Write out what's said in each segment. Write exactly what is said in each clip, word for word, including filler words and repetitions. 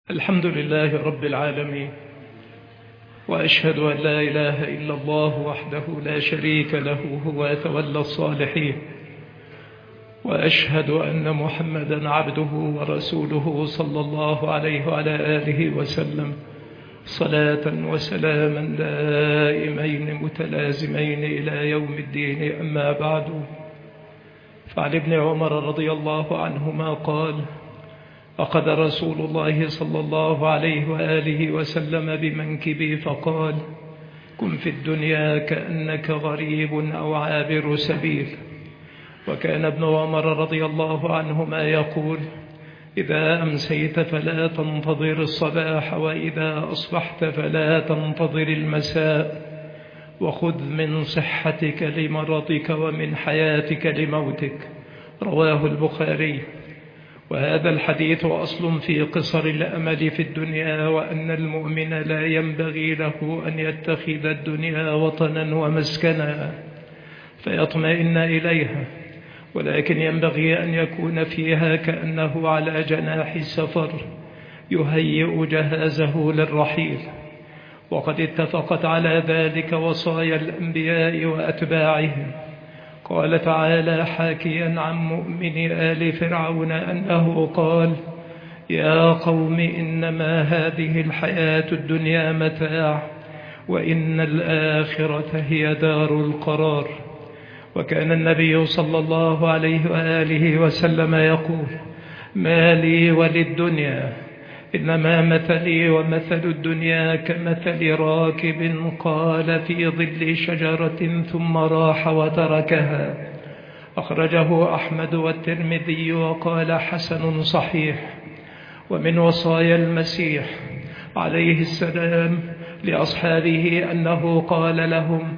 الحمد لله رب العالمين، وأشهد أن لا إله إلا الله وحده لا شريك له هو يتولى الصالحين، وأشهد أن محمدا عبده ورسوله صلى الله عليه وعلى آله وسلم صلاة وسلاما دائمين متلازمين إلى يوم الدين. أما بعد، فعن ابن عمر رضي الله عنهما قال: أخذ رسول الله صلى الله عليه وآله وسلم بمنكبي فقال: كن في الدنيا كأنك غريب أو عابر سبيل. وكان ابن عمر رضي الله عنهما يقول: إذا أمسيت فلا تنتظر الصباح، وإذا أصبحت فلا تنتظر المساء، وخذ من صحتك لمرضك ومن حياتك لموتك. رواه البخاري. وهذا الحديث أصل في قصر الأمل في الدنيا، وأن المؤمن لا ينبغي له أن يتخذ الدنيا وطنا ومسكنا فيطمئن إليها، ولكن ينبغي أن يكون فيها كأنه على جناح سفر يهيئ جهازه للرحيل. وقد اتفقت على ذلك وصايا الأنبياء وأتباعهم. قال تعالى حاكيا عن مؤمن آل فرعون أنه قال: يا قوم إنما هذه الحياة الدنيا متاع، وإن الآخرة هي دار القرار. وكان النبي صلى الله عليه وآله وسلم يقول: ما لي وللدنيا، إنما مثلي ومثل الدنيا كمثل راكب قال في ظل شجرة ثم راح وتركها. أخرجه أحمد والترمذي وقال حسن صحيح. ومن وصايا المسيح عليه السلام لأصحابه أنه قال لهم: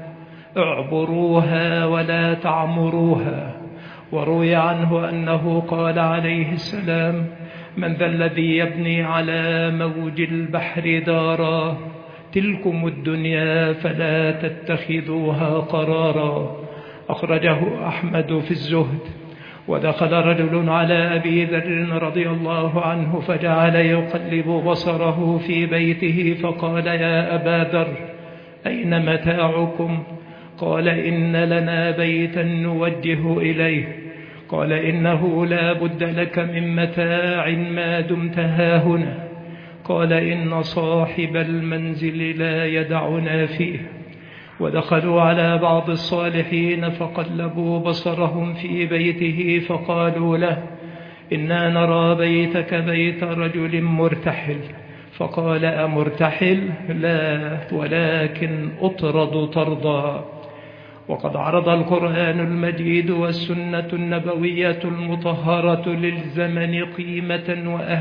اعبروها ولا تعمروها. وروي عنه أنه قال عليه السلام: من ذا الذي يبني على موج البحر دارا، تلكم الدنيا فلا تتخذوها قرارا. أخرجه أحمد في الزهد. ودخل رجل على أبي ذر رضي الله عنه فجعل يقلب بصره في بيته فقال: يا أبا ذر، أين متاعكم؟ قال: إن لنا بيتا نوجه إليه. قال: إنه لا بد لك من متاع ما دمت هاهنا. قال: إن صاحب المنزل لا يدعنا فيه. ودخلوا على بعض الصالحين فقلبوا بصرهم في بيته فقالوا له: إنا نرى بيتك بيت رجل مرتحل. فقال: أمرتحل؟ لا، ولكن أطرد طردا. وقد عرض القرآن المجيد والسنة النبوية المطهرة للزمن قيمة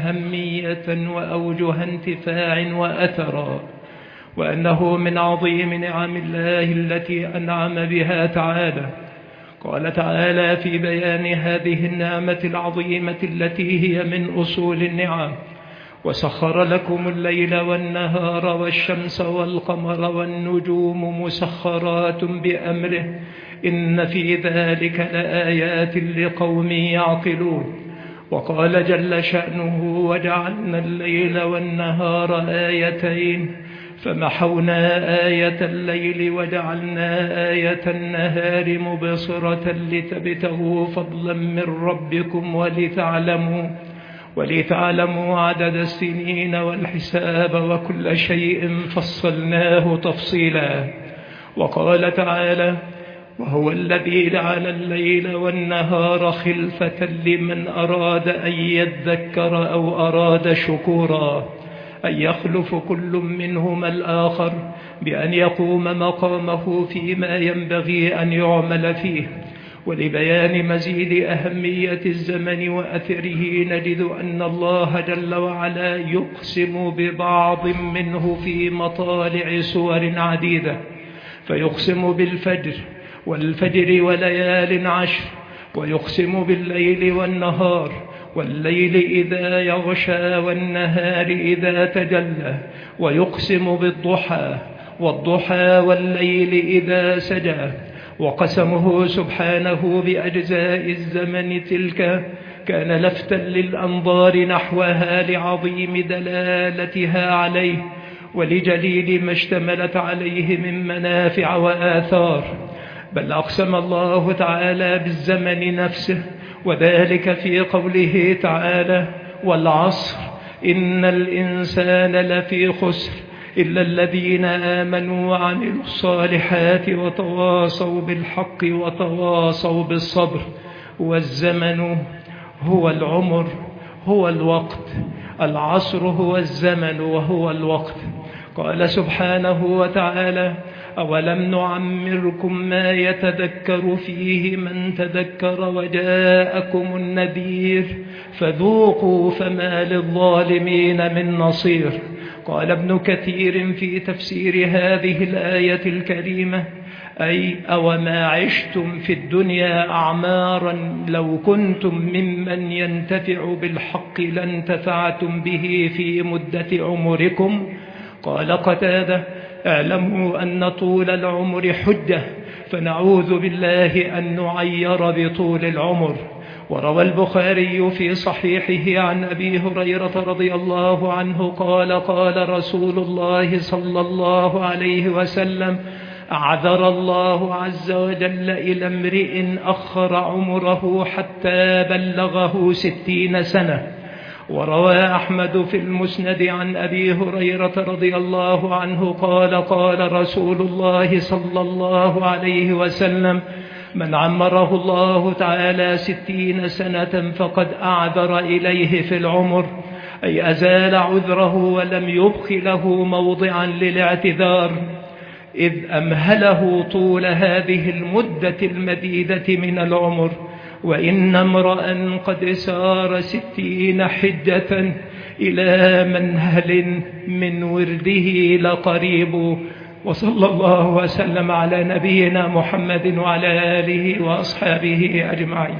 وأهمية وأوجه انتفاع وأثرا، وأنه من عظيم نعم الله التي أنعم بها تعالى. قال تعالى في بيان هذه النعمة العظيمة التي هي من أصول النعم: وسخر لكم الليل والنهار والشمس والقمر والنجوم مسخرات بأمره، إن في ذلك لآيات لقوم يعقلون. وقال جل شأنه: وجعلنا الليل والنهار آيتين، فمحونا آية الليل وجعلنا آية النهار مبصرة لتبتغوا فضلا من ربكم ولتعلموا ولتعلموا عدد السنين والحساب وكل شيء فصلناه تفصيلا. وقال تعالى: وهو الذي جعل الليل والنهار خلفة لمن أراد أن يذكر أو أراد شكورا، أن يخلف كل منهما الآخر بأن يقوم مقامه فيما ينبغي أن يعمل فيه. ولبيان مزيد أهمية الزمن وأثره نجد أن الله جل وعلا يقسم ببعض منه في مطالع سور عديدة، فيقسم بالفجر والفجر وليال عشر، ويقسم بالليل والنهار، والليل إذا يغشى والنهار إذا تجلى، ويقسم بالضحى والضحى والليل إذا سجى. وقسمه سبحانه بأجزاء الزمن تلك كان لفتا للأنظار نحوها لعظيم دلالتها عليه ولجليل ما اشتملت عليه من منافع وآثار. بل أقسم الله تعالى بالزمن نفسه، وذلك في قوله تعالى: والعصر إن الإنسان لفي خسر إلا الذين آمنوا وعملوا الصالحات وتواصوا بالحق وتواصوا بالصبر. والزمن هو العمر، هو الوقت. العصر هو الزمن وهو الوقت. قال سبحانه وتعالى: أولم نعمركم ما يتذكر فيه من تذكر وجاءكم النذير فذوقوا فما للظالمين من نصير. قال ابن كثير في تفسير هذه الآية الكريمة: أي أوما عشتم في الدنيا أعمارا لو كنتم ممن ينتفع بالحق لانتفعتم به في مدة عمركم. قال قتادة: اعلموا أن طول العمر حجة، فنعوذ بالله أن نعير بطول العمر. وروى البخاري في صحيحه عن أبي هريرة رضي الله عنه قال: قال رسول الله صلى الله عليه وسلم: أعذر الله عز وجل إلى امرئ أخر عمره حتى بلغه ستين سنة. وروى أحمد في المسند عن أبي هريرة رضي الله عنه قال: قال رسول الله صلى الله عليه وسلم: من عمره الله تعالى ستين سنة فقد أعذر إليه في العمر، أي أزال عذره ولم يبق له موضعا للاعتذار، إذ أمهله طول هذه المدة المديدة من العمر. وإن امرأ قد سار ستين حجة إلى منهل من ورده لقريب. وصلى الله وسلم على نبينا محمد وعلى آله وأصحابه أجمعين.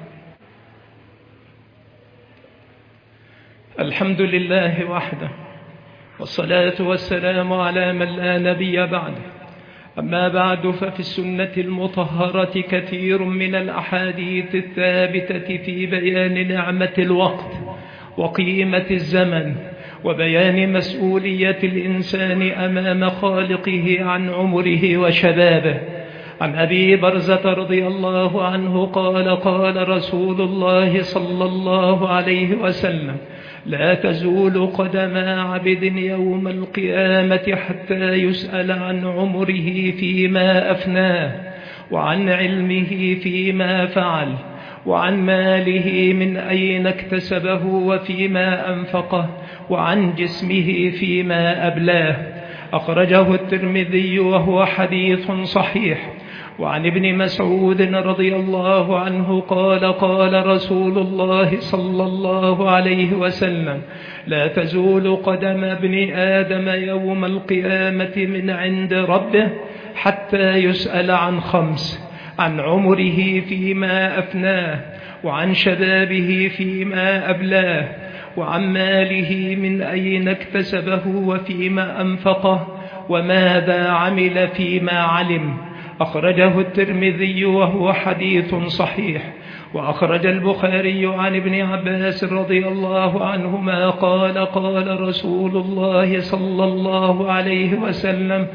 الحمد لله وحده، والصلاة والسلام على من لا نبي بعده. أما بعد، ففي السنة المطهرة كثير من الأحاديث الثابتة في بيان نعمة الوقت وقيمة الزمن وبيان مسؤولية الإنسان أمام خالقه عن عمره وشبابه. عن أبي برزة رضي الله عنه قال: قال رسول الله صلى الله عليه وسلم: لا تزول قدم عبد يوم القيامة حتى يسأل عن عمره فيما أفناه، وعن علمه فيما فعل، وعن ماله من أين اكتسبه وفيما أنفقه، وعن جسمه فيما أبلاه. أخرجه الترمذي وهو حديث صحيح. وعن ابن مسعود رضي الله عنه قال: قال رسول الله صلى الله عليه وسلم: لا تزول قدم ابن آدم يوم القيامة من عند ربه حتى يسأل عن خمس: عن عمره فيما أفناه، وعن شبابه فيما أبلاه، وعن ماله من أين اكتسبه وفيما أنفقه، وماذا عمل فيما علم. أخرجه الترمذي وهو حديث صحيح. وأخرج البخاري عن ابن عباس رضي الله عنهما قال: قال رسول الله صلى الله عليه وسلم: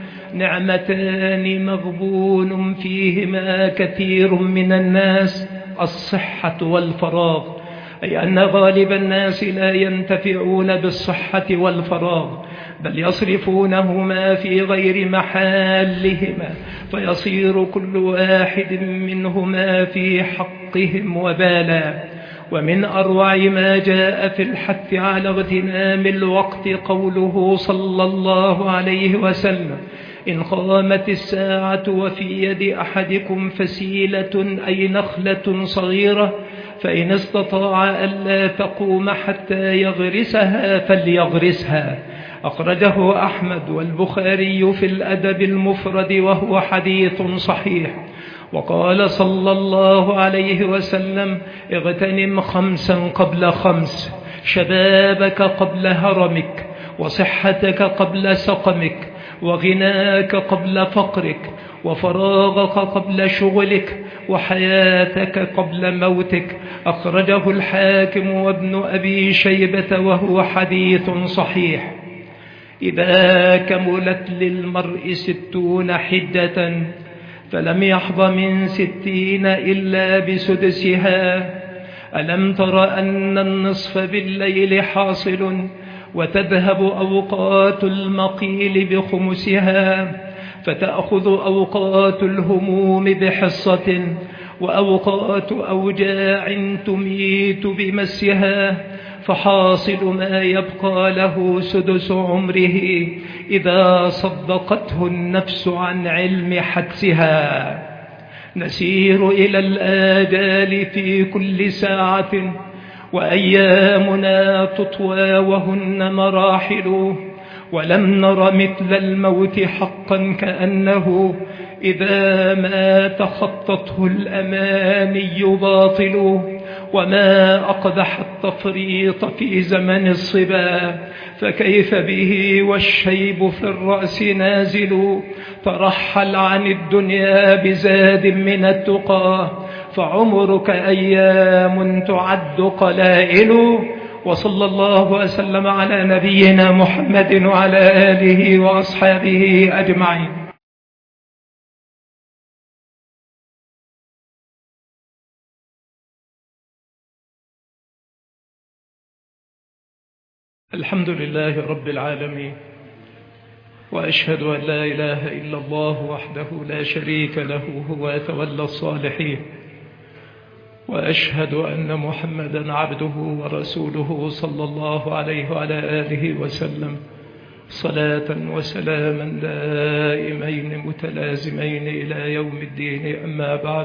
نعمتان مغبون فيهما كثير من الناس، الصحة والفراغ. أي أن غالب الناس لا ينتفعون بالصحة والفراغ، بل يصرفونهما في غير محلهما، فيصير كل واحد منهما في حقهم وبالا. ومن أروع ما جاء في الحث على اغتنام الوقت قوله صلى الله عليه وسلم: إن قامت الساعة وفي يد أحدكم فسيلة أي نخلة صغيرة فإن استطاع ألا تقوم حتى يغرسها فليغرسها. أخرجه أحمد والبخاري في الأدب المفرد وهو حديث صحيح. وقال صلى الله عليه وسلم: اغتنم خمسا قبل خمس: شبابك قبل هرمك، وصحتك قبل سقمك، وغناك قبل فقرك، وفراغك قبل شغلك، وحياتك قبل موتك. أخرجه الحاكم وابن أبي شيبة وهو حديث صحيح. إذا كملت للمرء ستون حجة فلم يحظ من ستين إلا بسدسها. ألم تر أن النصف بالليل حاصل وتذهب أوقات المقيل بخمسها، فتأخذ أوقات الهموم بحصة وأوقات أوجاع تميت بمسها، فحاصل ما يبقى له سدس عمره إذا صدقته النفس عن علم حدسها. نسير إلى الآجال في كل ساعة وأيامنا تطوى وهن مراحل، ولم نر مثل الموت حقا كأنه إذا ما تخطته الأماني باطل. وما أقدح التفريط في زمن الصبا، فكيف به والشيب في الرأس نازل. ترحل عن الدنيا بزاد من التقى، فعمرك أيام تعد قلائل. وصلى الله وسلم على نبينا محمد وعلى آله وأصحابه أجمعين. الحمد لله رب العالمين، وأشهد أن لا إله إلا الله وحده لا شريك له هو يتولى الصالحين، وأشهد أن محمدا عبده ورسوله صلى الله عليه وعلى آله وسلم، صلاة وسلاما دائمين متلازمين إلى يوم الدين. أما بعد،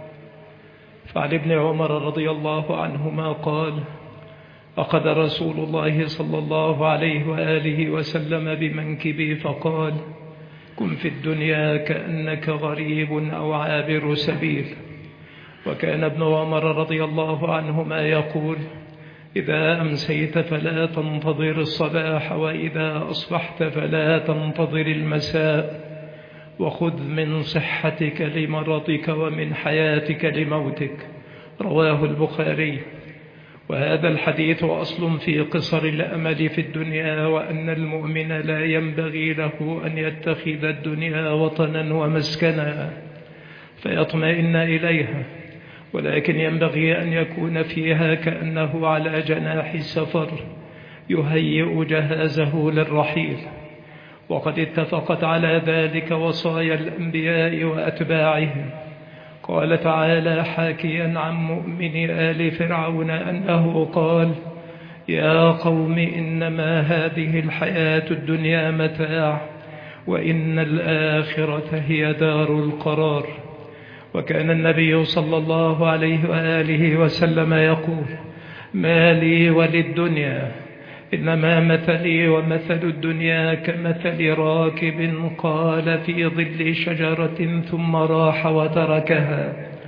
فعن ابن عمر رضي الله عنهما قال: أخذ رسول الله صلى الله عليه وآله وسلم بمنكبي فقال: كن في الدنيا كأنك غريب أو عابر سبيل. وكان ابن عمر رضي الله عنهما يقول: إذا أمسيت فلا تنتظر الصباح، وإذا أصبحت فلا تنتظر المساء، وخذ من صحتك لمرضك ومن حياتك لموتك. رواه البخاري. وهذا الحديث أصل في قصر الأمل في الدنيا، وأن المؤمن لا ينبغي له أن يتخذ الدنيا وطنا ومسكنا فيطمئن إليها، ولكن ينبغي أن يكون فيها كأنه على جناح سفر يهيئ جهازه للرحيل. وقد اتفقت على ذلك وصايا الأنبياء وأتباعهم. قال تعالى حاكيا عن مؤمن آل فرعون أنه قال: يا قوم إنما هذه الحياة الدنيا متاع، وإن الآخرة هي دار القرار. وكان النبي صلى الله عليه وآله وسلم يقول: ما لي وللدنيا، إنما مثلي ومثل الدنيا كمثل راكب قال في ظل شجرة ثم راح وتركها.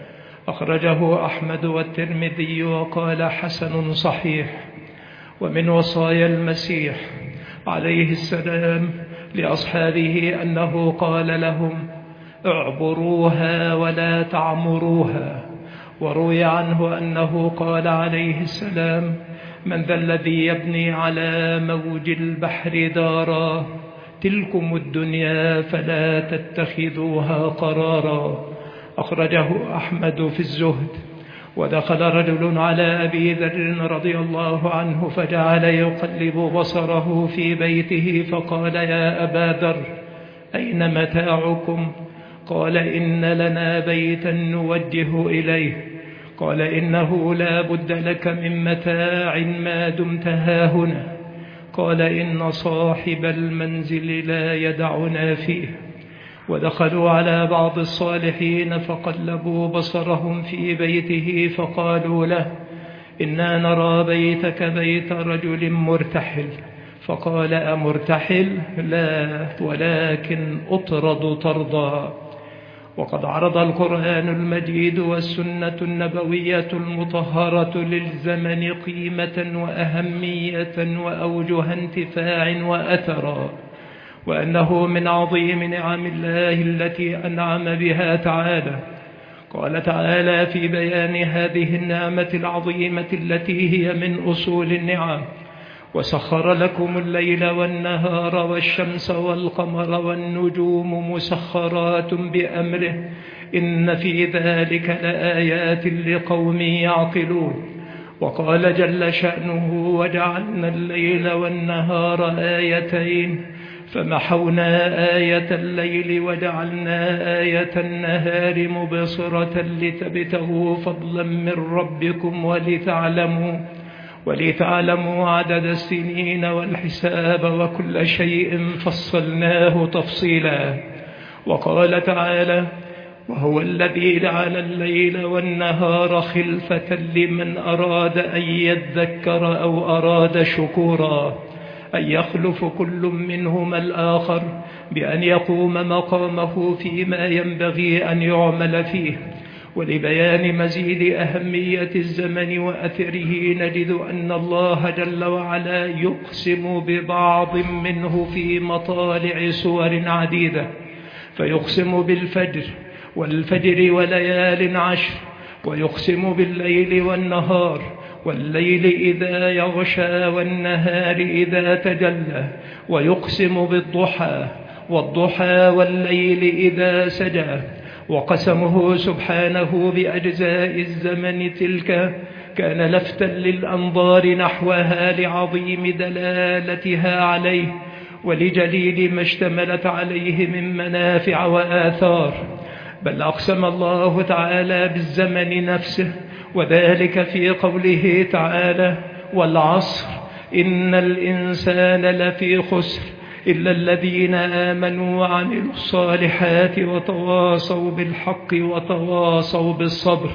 أخرجه أحمد والترمذي وقال حسن صحيح. ومن وصايا المسيح عليه السلام لأصحابه أنه قال لهم: اعبروها ولا تعمروها. وروي عنه أنه قال عليه السلام: من ذا الذي يبني على موج البحر دارا، تلكم الدنيا فلا تتخذوها قرارا. أخرجه أحمد في الزهد. ودخل رجل على أبي ذر رضي الله عنه فجعل يقلب بصره في بيته فقال: يا أبا ذر، أين متاعكم؟ قال: إن لنا بيتا نوجه إليه. قال: إنه لا بد لك من متاع ما دمت هاهنا. قال: إن صاحب المنزل لا يدعنا فيه. ودخلوا على بعض الصالحين فقلبوا بصرهم في بيته فقالوا له: إنا نرى بيتك بيت رجل مرتحل. فقال: أمرتحل؟ لا، ولكن أطرد طردا. وقد عرض القرآن المجيد والسنة النبوية المطهرة للزمن قيمة وأهمية وأوجه انتفاع وأثرا، وأنه من عظيم نعم الله التي أنعم بها تعالى. قال تعالى في بيان هذه النعمة العظيمة التي هي من أصول النعم: وسخر لكم الليل والنهار والشمس والقمر والنجوم مسخرات بأمره إن في ذلك لآيات لقوم يعقلون. وقال جل شأنه: وجعلنا الليل والنهار آيتين فمحونا آية الليل وجعلنا آية النهار مبصرة لتبتغوا فضلا من ربكم ولتعلموا ولتعلموا عدد السنين والحساب وكل شيء فصلناه تفصيلا. وقال تعالى: وهو الذي جعل الليل والنهار خلفة لمن أراد أن يذكر أو أراد شكورا، أن يخلف كل منهما الآخر بأن يقوم مقامه فيما ينبغي أن يعمل فيه. ولبيان مزيد أهمية الزمن وأثره نجد أن الله جل وعلا يقسم ببعض منه في مطالع سور عديدة، فيقسم بالفجر والفجر وليال عشر، ويقسم بالليل والنهار، والليل إذا يغشى والنهار إذا تجلى، ويقسم بالضحى والضحى والليل إذا سجى. وقسمه سبحانه بأجزاء الزمن تلك كان لفتا للأنظار نحوها لعظيم دلالتها عليه ولجليل ما اشتملت عليه من منافع وآثار. بل أقسم الله تعالى بالزمن نفسه، وذلك في قوله تعالى: والعصر إن الإنسان لفي خسر إلا الذين آمنوا وعملوا الصالحات وتواصوا بالحق وتواصوا بالصبر.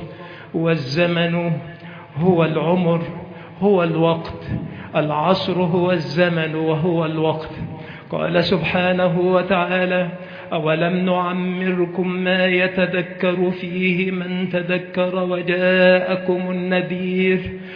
والزمن هو العمر، هو الوقت. العصر هو الزمن وهو الوقت. قال سبحانه وتعالى: أولم نعمركم ما يتذكر فيه من تذكر وجاءكم النذير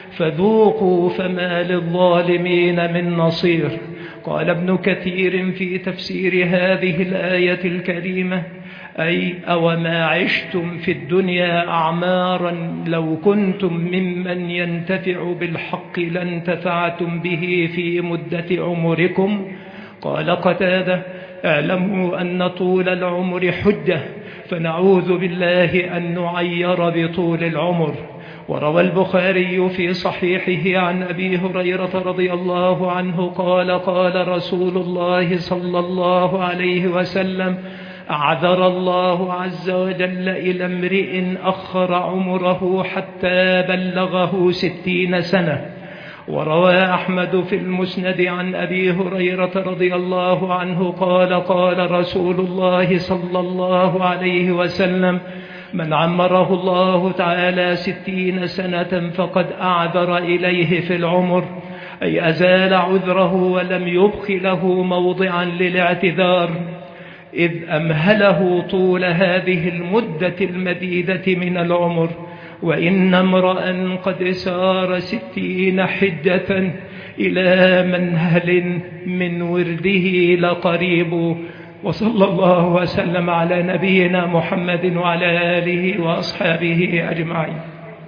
فذوقوا فما للظالمين من نصير. قال ابن كثير في تفسير هذه الآية الكريمة: أي أوما عشتم في الدنيا أعمارا لو كنتم ممن ينتفع بالحق لانتفعتم به في مدة عمركم. قال قتادة: اعلموا أن طول العمر حجة، فنعوذ بالله أن نعير بطول العمر. وروى البخاري في صحيحه عن أبي هريرة رضي الله عنه قال: قال رسول الله صلى الله عليه وسلم: أعذر الله عز وجل إلى امرئ أخر عمره حتى بلغه ستين سنة. وروى أحمد في المسند عن أبي هريرة رضي الله عنه قال: قال رسول الله صلى الله عليه وسلم: من عمره الله تعالى ستين سنة فقد أعذر إليه في العمر، أي أزال عذره ولم يبق له موضعا للاعتذار، إذ أمهله طول هذه المدة المديدة من العمر. وإن امرأ قد سار ستين حجة إلى منهل من ورده لقريب. وصلى الله وسلم على نبينا محمد وعلى آله وأصحابه أجمعين.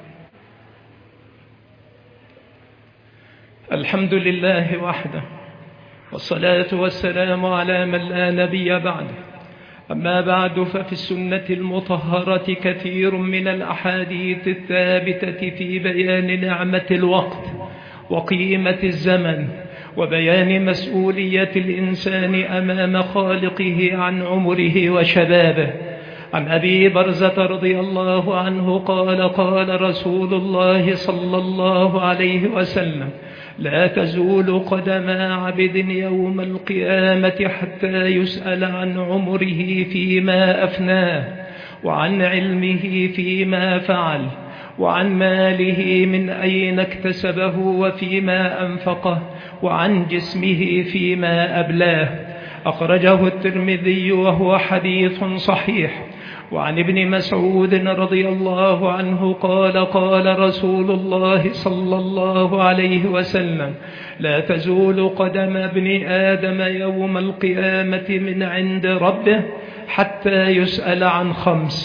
الحمد لله وحده، والصلاة والسلام على من لا نبي بعده. أما بعد، ففي السنة المطهرة كثير من الأحاديث الثابتة في بيان نعمة الوقت وقيمة الزمن وبيان مسؤولية الإنسان أمام خالقه عن عمره وشبابه. عن أبي برزة رضي الله عنه قال: قال رسول الله صلى الله عليه وسلم: لا تزول قدم عبد يوم القيامة حتى يسأل عن عمره فيما أفناه، وعن علمه فيما فعل، وعن ماله من أين اكتسبه وفيما أنفقه، وعن جسمه فيما أبلاه. أخرجه الترمذي وهو حديث صحيح. وعن ابن مسعود رضي الله عنه قال: قال رسول الله صلى الله عليه وسلم: لا تزول قدم ابن آدم يوم القيامة من عند ربه حتى يسأل عن خمس: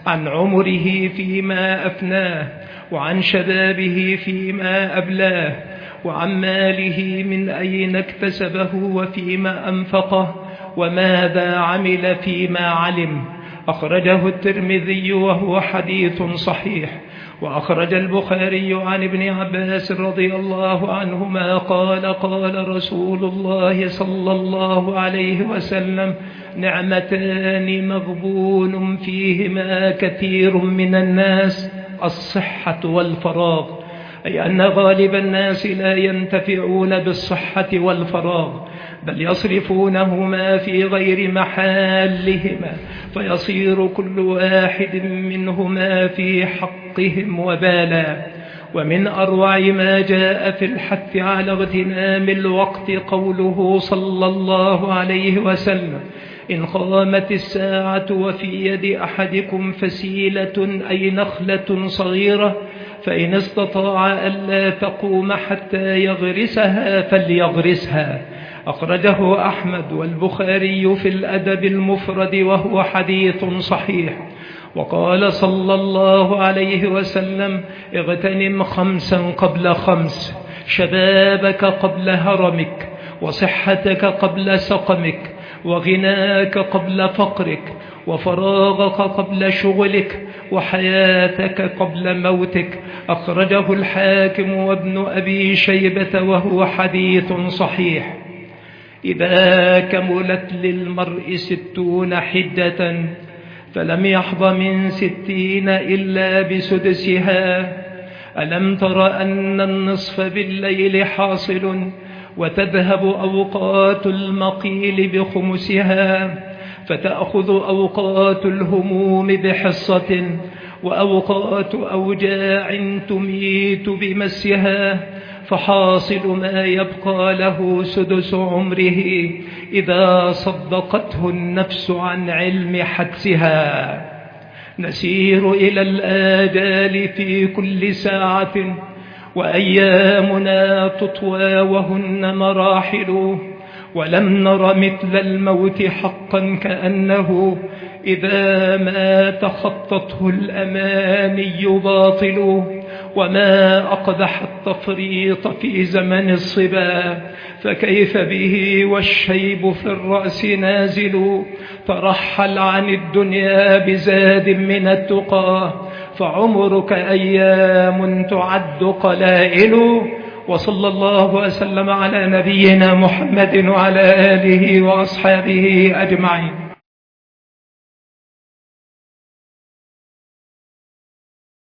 عن عمره فيما أفناه، وعن شبابه فيما أبلاه، وعن ماله من أين اكتسبه وفيما أنفقه، وماذا عمل فيما علم. أخرجه الترمذي وهو حديث صحيح. وأخرج البخاري عن ابن عباس رضي الله عنهما قال قال رسول الله صلى الله عليه وسلم: نعمتان مغبون فيهما كثير من الناس، الصحة والفراغ، أي أن غالب الناس لا ينتفعون بالصحة والفراغ، بل يصرفونهما في غير محلهما، فيصير كل واحد منهما في حقهم وبالا. ومن أروع ما جاء في الحث على اغتنام الوقت قوله صلى الله عليه وسلم: إن قامت الساعة وفي يد أحدكم فسيلة أي نخلة صغيرة، فإن استطاع ألا تقوم حتى يغرسها فليغرسها. أخرجه أحمد والبخاري في الأدب المفرد وهو حديث صحيح. وقال صلى الله عليه وسلم: اغتنم خمسا قبل خمس، شبابك قبل هرمك، وصحتك قبل سقمك، وغناك قبل فقرك، وفراغك قبل شغلك، وحياتك قبل موتك. أخرجه الحاكم وابن أبي شيبة وهو حديث صحيح. إذا كملت للمرء ستون حدة فلم يحظ من ستين إلا بسدسها. ألم تر أن النصف بالليل حاصل، وتذهب أوقات المقيل بخمسها، فتأخذ أوقات الهموم بحصة، وأوقات أوجاع تميت بمسها، فحاصل ما يبقى له سدس عمره إذا صدقته النفس عن علم حدسها. نسير إلى الآجال في كل ساعة، وأيامنا تطوى وهن مراحل، ولم نر مثل الموت حقا كأنه إذا ما تخطته الأماني باطل. وما أقدح التفريط في زمن الصبا، فكيف به والشيب في الرأس نازل. ترحل عن الدنيا بزاد من التقى، فعمرك أيام تعد قلائل. وصلى الله وسلم على نبينا محمد وعلى آله وأصحابه أجمعين.